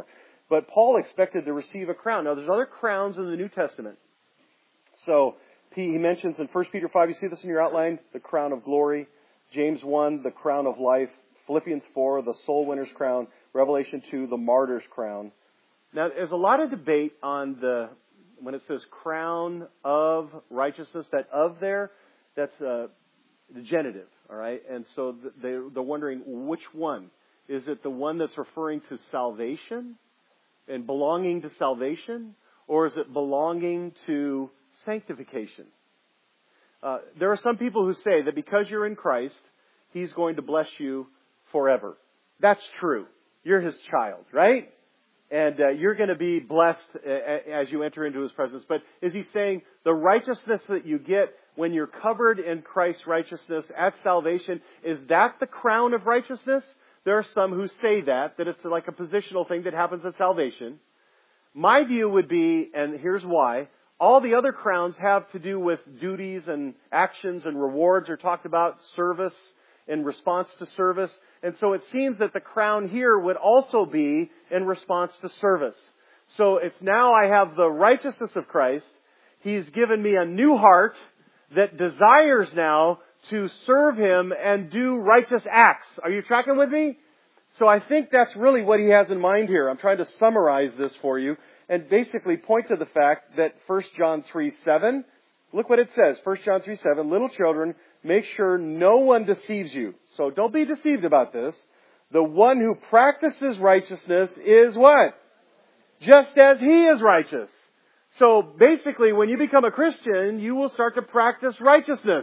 But Paul expected to receive a crown. Now, there's other crowns in the New Testament. So, he mentions in 1 Peter 5, you see this in your outline, the crown of glory. James 1, the crown of life. Philippians 4, the soul winner's crown. Revelation 2, the martyr's crown. Now, there's a lot of debate on when it says crown of righteousness, that of there, that's the genitive, all right? And so they're wondering which one. Is it the one that's referring to salvation and belonging to salvation? Or is it belonging to sanctification? There are some people who say that because you're in Christ, He's going to bless you forever. That's true. You're His child, right? And you're going to be blessed as you enter into His presence. But is He saying the righteousness that you get when you're covered in Christ's righteousness at salvation, is that the crown of righteousness? There are some who say that it's like a positional thing that happens at salvation. My view would be, and here's why, all the other crowns have to do with duties and actions and rewards are talked about, service in response to service. And so it seems that the crown here would also be in response to service. So it's now I have the righteousness of Christ. He's given me a new heart that desires now to serve Him and do righteous acts. Are you tracking with me? So I think that's really what he has in mind here. I'm trying to summarize this for you and basically point to the fact that 1 John 3:7, look what it says. 1 John 3:7, little children, make sure no one deceives you. So don't be deceived about this. The one who practices righteousness is what? Just as he is righteous. So basically, when you become a Christian, you will start to practice righteousness.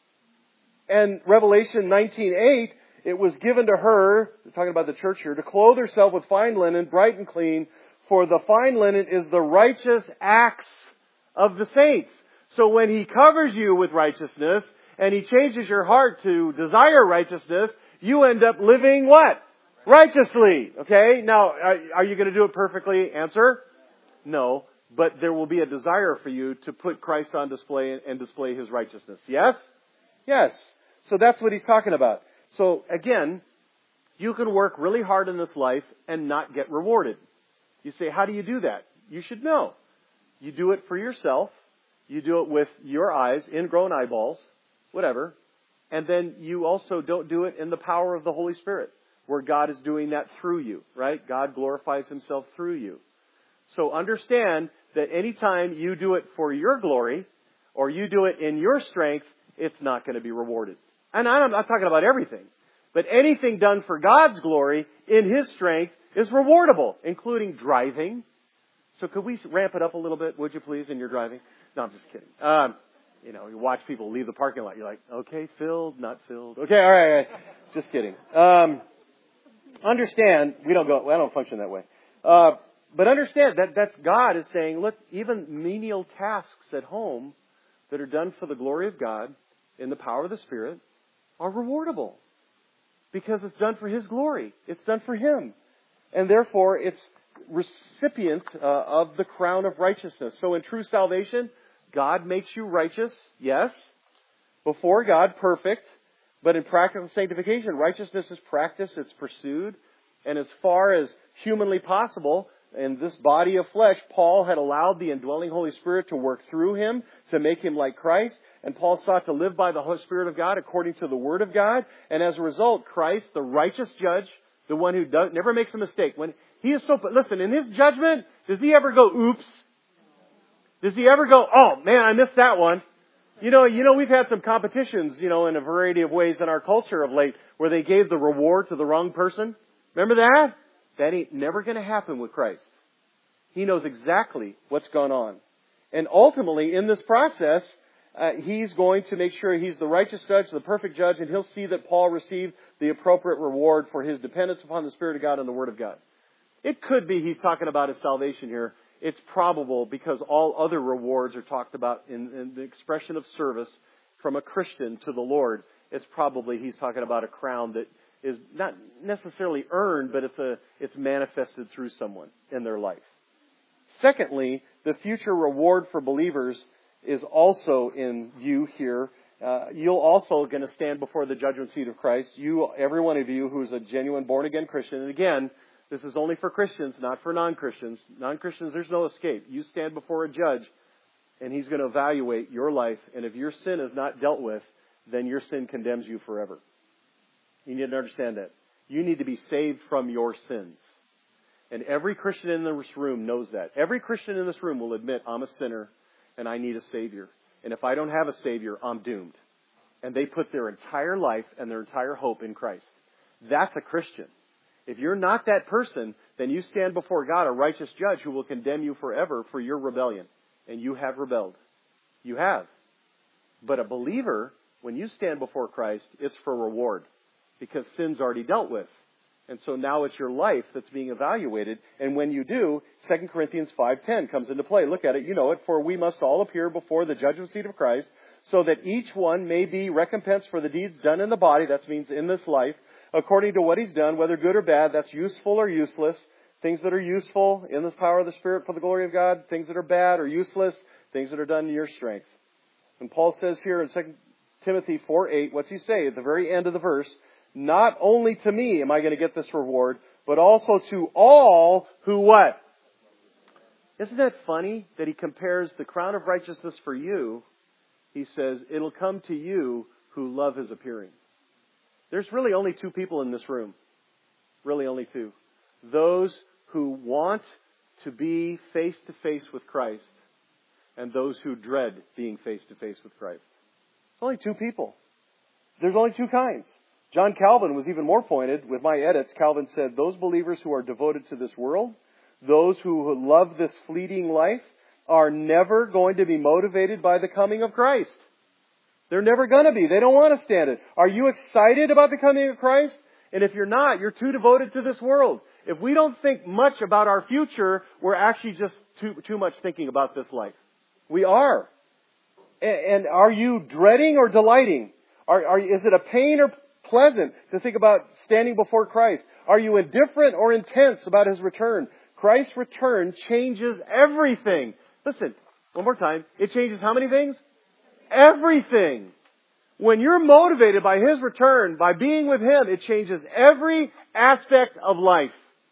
And Revelation 19:8, it was given to her, talking about the church here, to clothe herself with fine linen, bright and clean, for the fine linen is the righteous acts of the saints. So when He covers you with righteousness, and He changes your heart to desire righteousness, you end up living what? Righteously. Okay? Now, are you going to do it perfectly? Answer? No. But there will be a desire for you to put Christ on display and display His righteousness. Yes? Yes. So that's what he's talking about. So again, you can work really hard in this life and not get rewarded. You say, how do you do that? You should know. You do it for yourself. You do it with your eyes, ingrown eyeballs, whatever. And then you also don't do it in the power of the Holy Spirit, where God is doing that through you, right? God glorifies Himself through you. So understand that anytime you do it for your glory, or you do it in your strength, it's not going to be rewarded. And I'm not talking about everything. But anything done for God's glory in His strength is rewardable, including driving. So could we ramp it up a little bit, would you please, in your driving? No, I'm just kidding. You watch people leave the parking lot. You're like, okay, filled, not filled. Okay, all right. Just kidding. Understand, I don't function that way. But understand that's God is saying, look, even menial tasks at home that are done for the glory of God in the power of the Spirit are rewardable. Because it's done for His glory. It's done for Him. And therefore, it's recipient of the crown of righteousness. So in true salvation, God makes you righteous, yes. Before God, perfect. But in practical sanctification, righteousness is practiced, it's pursued. And as far as humanly possible, in this body of flesh, Paul had allowed the indwelling Holy Spirit to work through him to make him like Christ. And Paul sought to live by the Holy Spirit of God according to the Word of God. And as a result, Christ, the righteous judge, the one who never makes a mistake, when He is listen, in His judgment, does He ever go, oops? Does He ever go, oh man, I missed that one? You know, we've had some competitions, in a variety of ways in our culture of late where they gave the reward to the wrong person. Remember that? That ain't never going to happen with Christ. He knows exactly what's gone on. And ultimately, in this process, He's going to make sure He's the righteous judge, the perfect judge, and He'll see that Paul received the appropriate reward for his dependence upon the Spirit of God and the Word of God. It could be he's talking about his salvation here. It's probable because all other rewards are talked about in the expression of service from a Christian to the Lord. It's probably he's talking about a crown that is not necessarily earned, but it's manifested through someone in their life. Secondly, the future reward for believers is also in view here. You'll also going to stand before the judgment seat of Christ. Every one of you who is a genuine born-again Christian. And again, This is only for Christians, not for non-Christians. Non-Christians, there's no escape. You stand before a judge, and He's going to evaluate your life. And if your sin is not dealt with, then your sin condemns you forever. You need to understand that. You need to be saved from your sins. And every Christian in this room knows that. Every Christian in this room will admit, I'm a sinner and I need a Savior. And if I don't have a Savior, I'm doomed. And they put their entire life and their entire hope in Christ. That's a Christian. If you're not that person, then you stand before God, a righteous judge, who will condemn you forever for your rebellion. And you have rebelled. You have. But a believer, when you stand before Christ, it's for reward. Because sin's already dealt with. And so now it's your life that's being evaluated. And when you do, 2 Corinthians 5:10 comes into play. Look at it. You know it. For we must all appear before the judgment seat of Christ, so that each one may be recompensed for the deeds done in the body, that means in this life, according to what he's done, whether good or bad, that's useful or useless. Things that are useful in the power of the Spirit for the glory of God. Things that are bad or useless. Things that are done in your strength. And Paul says here in 2 Timothy 4:8, what's he say at the very end of the verse? Not only to me am I going to get this reward, but also to all who what? Isn't that funny that he compares the crown of righteousness for you? He says, it'll come to you who love His appearing. There's really only two people in this room. Really only two. Those who want to be face to face with Christ and those who dread being face to face with Christ. There's only two people. There's only two kinds. John Calvin was even more pointed. With my edits, Calvin said, those believers who are devoted to this world, those who love this fleeting life, are never going to be motivated by the coming of Christ. They're never going to be. They don't want to stand it. Are you excited about the coming of Christ? And if you're not, you're too devoted to this world. If we don't think much about our future, we're actually just too much thinking about this life. We are. And are you dreading or delighting? Is it a pain or pleasant to think about standing before Christ? Are you indifferent or intense about His return? Christ's return changes everything. Listen, one more time. It changes how many things? Everything. When you're motivated by His return, by being with Him, it changes every aspect of life.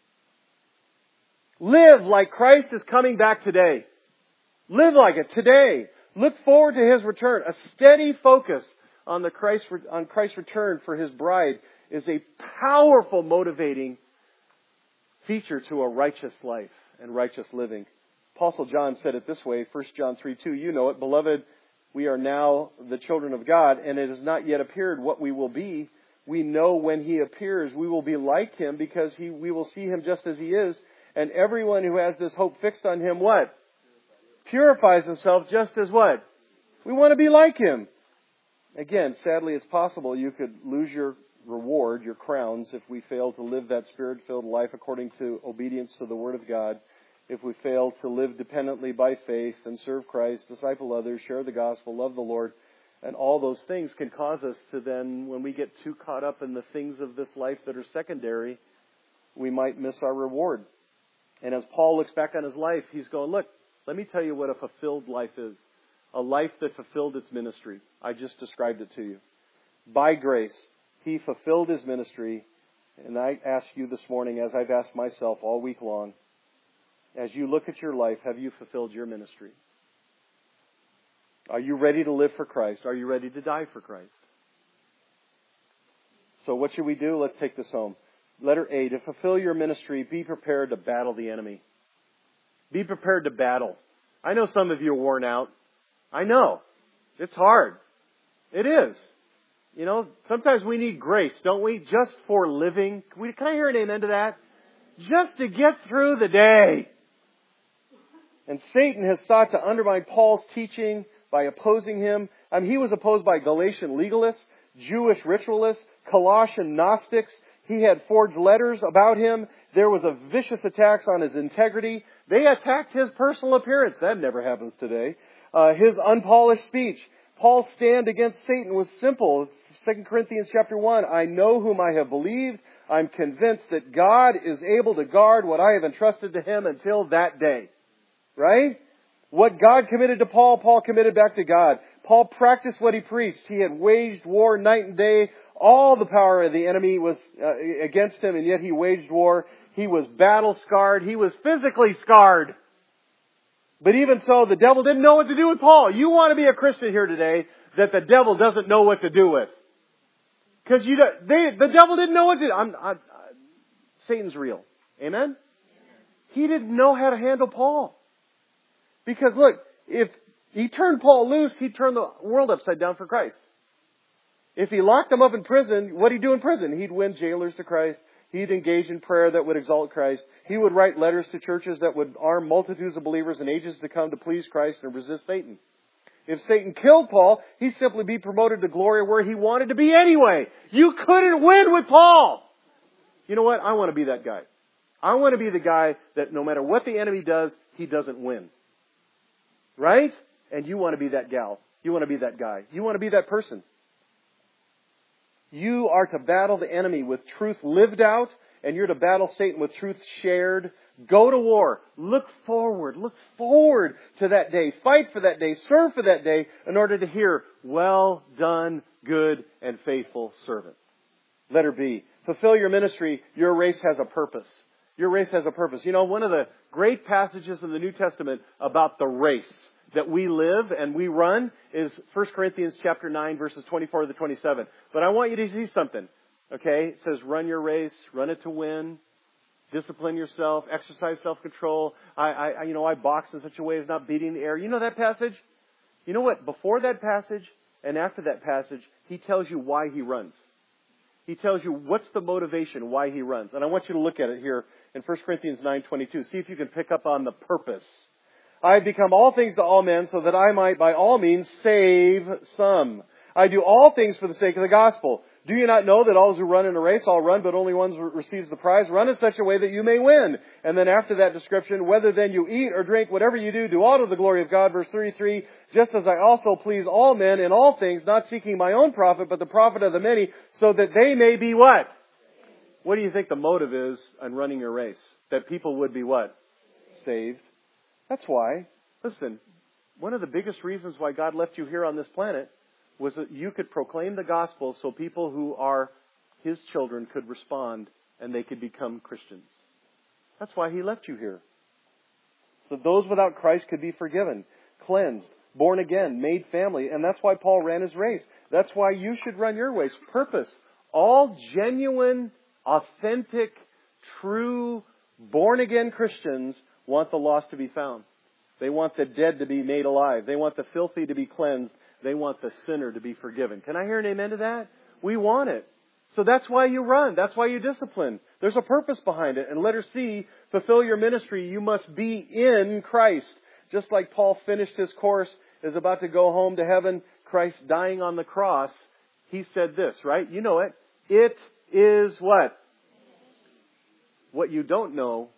Live like Christ is coming back today. Live like it today. Look forward to His return. A steady focus on Christ's return for His bride is a powerful motivating feature to a righteous life and righteous living. Apostle John said it this way, 1 John 3:2, you know it, beloved, we are now the children of God, and it has not yet appeared what we will be. We know when He appears, we will be like Him, because we will see Him just as He is. And everyone who has this hope fixed on Him, what? Purifies himself just as what? We want to be like Him. Again, sadly, it's possible you could lose your reward, your crowns, if we fail to live that Spirit-filled life according to obedience to the Word of God. If we fail to live dependently by faith and serve Christ, disciple others, share the gospel, love the Lord, and all those things can cause us to then, when we get too caught up in the things of this life that are secondary, we might miss our reward. And as Paul looks back on his life, he's going, look, let me tell you what a fulfilled life is. A life that fulfilled its ministry. I just described it to you. By grace, he fulfilled his ministry. And I ask you this morning, as I've asked myself all week long, as you look at your life, have you fulfilled your ministry? Are you ready to live for Christ? Are you ready to die for Christ? So what should we do? Let's take this home. Letter A, to fulfill your ministry, be prepared to battle the enemy. Be prepared to battle. I know some of you are worn out. I know. It's hard. It is. You know, sometimes we need grace, don't we? Just for living. Can I hear an amen to that? Just to get through the day. And Satan has sought to undermine Paul's teaching by opposing him. He was opposed by Galatian legalists, Jewish ritualists, Colossian Gnostics. He had forged letters about him. There was a vicious attacks on his integrity. They attacked his personal appearance. That never happens today. His unpolished speech. Paul's stand against Satan was simple. 2 Corinthians chapter 1, I know whom I have believed. I'm convinced that God is able to guard what I have entrusted to Him until that day. Right? What God committed to Paul, Paul committed back to God. Paul practiced what he preached. He had waged war night and day. All the power of the enemy was against him, and yet he waged war. He was battle scarred. He was physically scarred. But even so, the devil didn't know what to do with Paul. You want to be a Christian here today that the devil doesn't know what to do with. Because the devil didn't know what to do. Satan's real. Amen? He didn't know how to handle Paul. Because look, if he turned Paul loose, he'd turn the world upside down for Christ. If he locked him up in prison, what'd he do in prison? He'd win jailers to Christ. He'd engage in prayer that would exalt Christ. He would write letters to churches that would arm multitudes of believers in ages to come to please Christ and resist Satan. If Satan killed Paul, he'd simply be promoted to glory where he wanted to be anyway. You couldn't win with Paul. You know what? I want to be that guy. I want to be the guy that no matter what the enemy does, he doesn't win. Right? And you want to be that gal. You want to be that guy. You want to be that person. You are to battle the enemy with truth lived out, and you're to battle Satan with truth shared. Go to war. Look forward. Look forward to that day. Fight for that day. Serve for that day in order to hear, well done, good and faithful servant. Letter B. Fulfill your ministry. Your race has a purpose. Your race has a purpose. You know, one of the great passages in the New Testament about the race that we live and we run is 1 Corinthians chapter 9, verses 24 to 27. But I want you to see something. Okay? It says, run your race, run it to win, discipline yourself, exercise self-control. I box in such a way as not beating the air. You know that passage? You know what? Before that passage and after that passage, he tells you why he runs. He tells you what's the motivation, why he runs. And I want you to look at it here in 1 Corinthians 9:22. See if you can pick up on the purpose. I have become all things to all men so that I might by all means save some. I do all things for the sake of the gospel. Do you not know that all who run in a race all run, but only one receives the prize? Run in such a way that you may win. And then after that description, whether then you eat or drink, whatever you do, do all to the glory of God. Verse 33, just as I also please all men in all things, not seeking my own profit, but the profit of the many, so that they may be what? What do you think the motive is on running your race? That people would be what? Saved. That's why. Listen, one of the biggest reasons why God left you here on this planet was that you could proclaim the gospel so people who are His children could respond and they could become Christians. That's why He left you here. So those without Christ could be forgiven, cleansed, born again, made family. And that's why Paul ran his race. That's why you should run your race. Purpose. All genuine, authentic, true, born-again Christians want the lost to be found. They want the dead to be made alive. They want the filthy to be cleansed. They want the sinner to be forgiven. Can I hear an amen to that? We want it. So that's why you run. That's why you discipline. There's a purpose behind it. And letter C, fulfill your ministry. You must be in Christ. Just like Paul finished his course, is about to go home to heaven, Christ dying on the cross, he said this, right? You know it. It is what? What you don't know.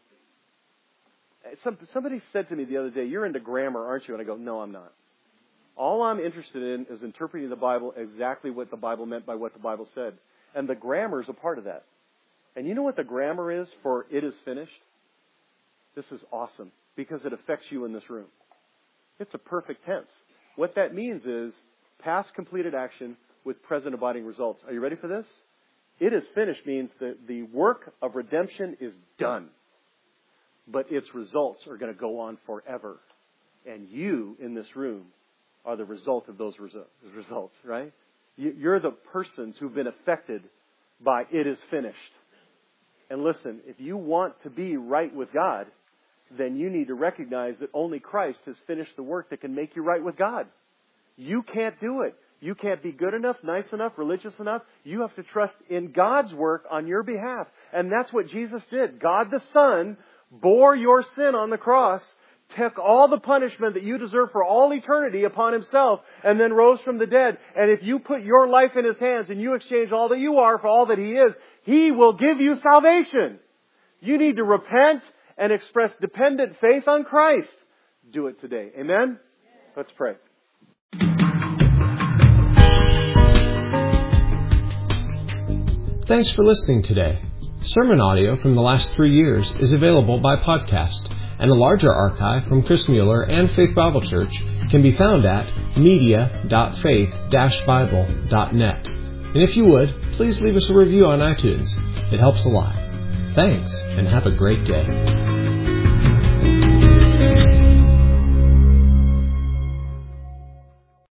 Somebody said to me the other day, you're into grammar, aren't you? And I go, no, I'm not. All I'm interested in is interpreting the Bible exactly what the Bible meant by what the Bible said. And the grammar is a part of that. And you know what the grammar is for it is finished? This is awesome because it affects you in this room. It's a perfect tense. What that means is past completed action with present abiding results. Are you ready for this? It is finished means that the work of redemption is done. But its results are going to go on forever. And you in this room are the result of those results, right? You're the persons who've been affected by it is finished. And listen, if you want to be right with God, then you need to recognize that only Christ has finished the work that can make you right with God. You can't do it. You can't be good enough, nice enough, religious enough. You have to trust in God's work on your behalf. And that's what Jesus did. God the Son bore your sin on the cross, took all the punishment that you deserve for all eternity upon Himself, and then rose from the dead. And if you put your life in His hands and you exchange all that you are for all that He is, He will give you salvation. You need to repent and express dependent faith on Christ. Do it today. Amen? Let's pray. Thanks for listening today. Sermon audio from the last 3 years is available by podcast, and a larger archive from Chris Mueller and Faith Bible Church can be found at media.faith-bible.net. And if you would, please leave us a review on iTunes. It helps a lot. Thanks, and have a great day.